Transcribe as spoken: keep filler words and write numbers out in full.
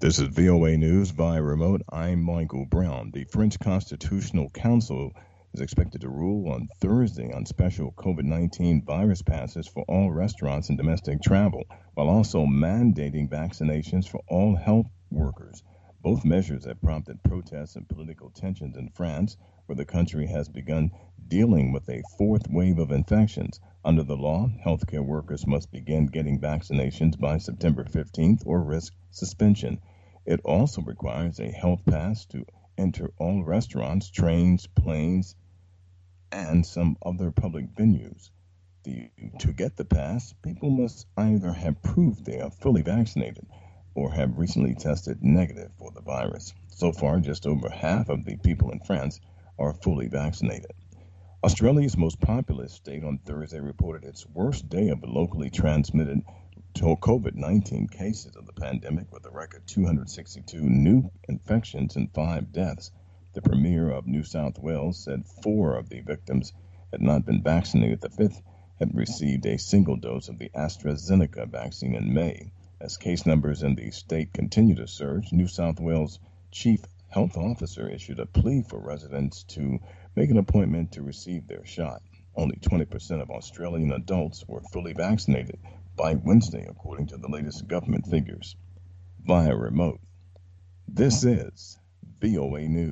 This is V O A News by remote. I'm Michael Brown. The French Constitutional Council is expected to rule on Thursday on special COVID nineteen virus passes for all restaurants and domestic travel, while also mandating vaccinations for all health workers. Both measures have prompted protests and political tensions in France, where the country has begun dealing with a fourth wave of infections. Under the law, healthcare workers must begin getting vaccinations by September fifteenth or risk suspension. It also requires a health pass to enter all restaurants, trains, planes, and some other public venues. The, to get the pass, people must either have proof they are fully vaccinated or have recently tested negative for the virus. So far, just over half of the people in France are fully vaccinated. Australia's most populous state on Thursday reported its worst day of locally transmitted COVID nineteen cases of the pandemic, with a record two hundred sixty-two new infections and five deaths. The Premier of New South Wales said four of the victims had not been vaccinated. The fifth had received a single dose of the AstraZeneca vaccine in May. As case numbers in the state continue to surge, New South Wales Chief Health Officer issued a plea for residents to make an appointment to receive their shot. Only twenty percent of Australian adults were fully vaccinated by Wednesday, according to the latest government figures, via remote. This is V O A News.